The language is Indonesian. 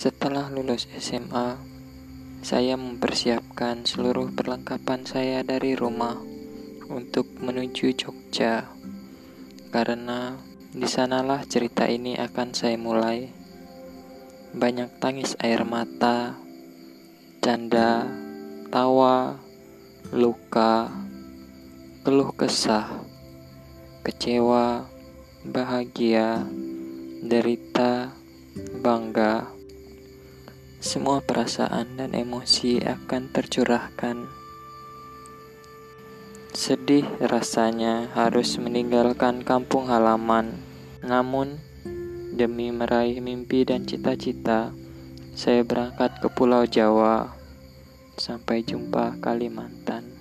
Setelah lulus SMA, saya mempersiapkan seluruh perlengkapan saya dari rumah untuk menuju Jogja, karena di sanalah cerita ini akan saya mulai. Banyak tangis air mata, canda, tawa, luka, keluh kesah, kecewa, bahagia, derita, bangga. Semua perasaan dan emosi akan tercurahkan. Sedih rasanya harus meninggalkan kampung halaman. Namun, demi meraih mimpi dan cita-cita, saya berangkat ke Pulau Jawa. Sampai jumpa Kalimantan.